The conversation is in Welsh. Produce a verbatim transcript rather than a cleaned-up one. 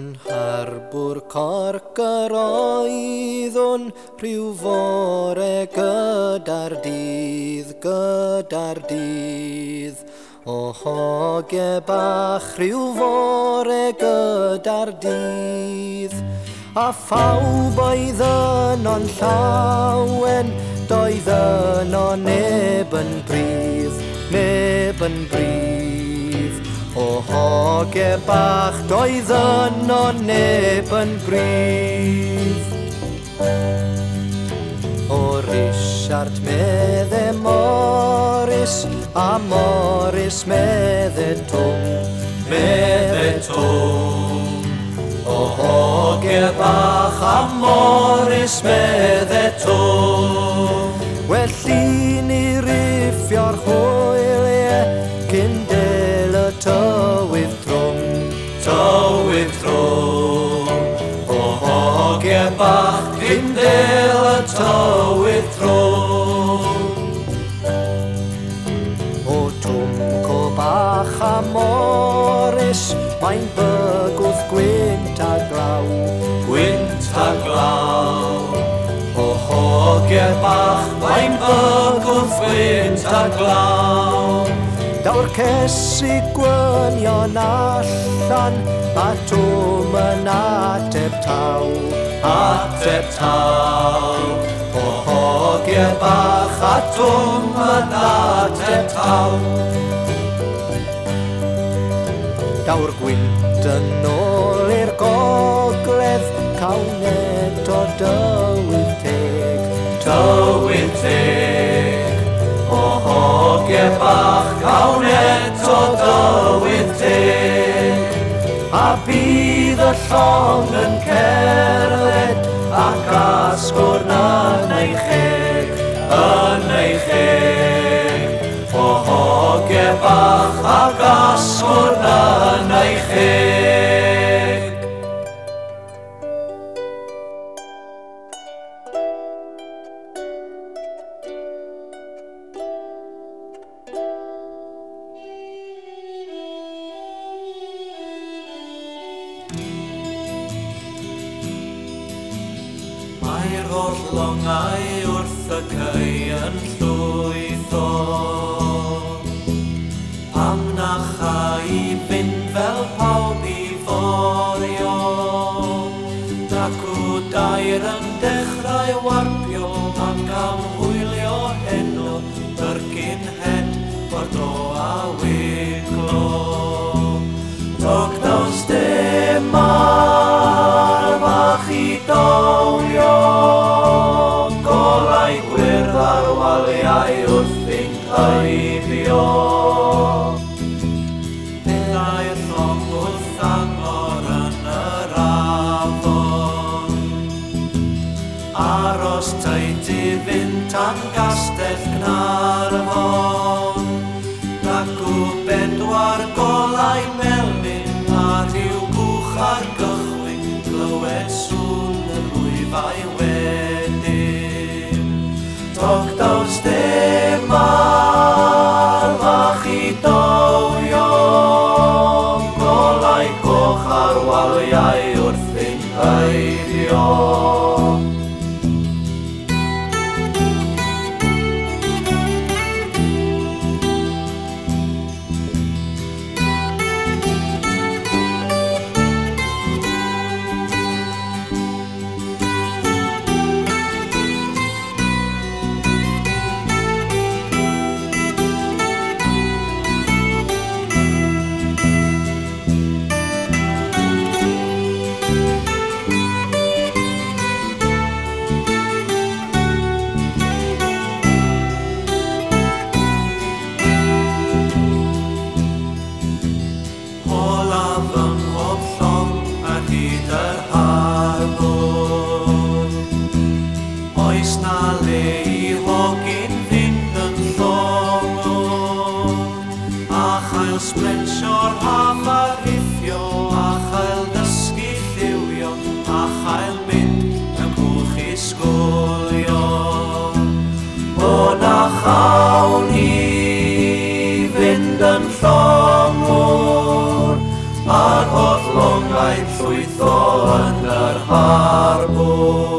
Yn harbwr Corc yr oeddwn, rhyw fore gyda'r dydd, gyda'r dydd. O hoge bach rhyw fore gyda'r dydd. A phawb oedd yno'n llawen, doedd yno neb yn brif, neb yn brif. O hoge bach doedd yno neb yn brif. O Richard medde Morris, a Morris medde Tom, medde Tom. O hoge bach a Morris medde Tom. Well llun i riffio'r hwyliau cyn del y tywydd trwm, tywydd trwm. O hoge bach cyn del y tywydd trwm. O twmco bach a Morris, mae'n bygwth gwynt a glaw, gwynt a glaw. O hoge bach, mae'n bygwth gwynt a glaw. Daw'r cesu gwynion allan, a twm yn ateb taw, ateb taw. O hoge bach, a twm yn ateb taw. Daw'r gwynt yn ôl i'r gogledd, cawn eto dywydd teg, dywydd teg. O hoge bach, cawn eto dywydd teg. A bydd y llong yn cerdded, ac asgwrn yn ei cheg, yn ei cheg. O hoge bach ac asgwrn yn ei cheg. Mae'r holl longau wrth y cei yn llwytho, pam na chai fynd fel pawb i forio. Dacw dair yn dechrau warpio ac am hwylio heno, Birkenhead, Bordeaux a Wicklow. Tog daws dim ar bach i dowio, golau gwyrdd ar waliau wrth i'n heibio. Byddai'r llong wrth angor yn yr afon, aros taid i fynd tan Gastell Gnarfon. Dacw bedwar golau melyn a rhyw bwch ar gychwyn, glywed sŵn y lwyfau wedyn. Tog daws dim ar fach i dowio, golau coch ar waliau wrth i'n heibio. Oes na le i hogyn fynd yn llongwr, a chael sblensio'r haf a riffio, a chael dysgu lliwio, a chael mynd yn cwch i sgwlio. O na chawn i fynd yn llongwr, a'r holl longau'n llwyth Harbo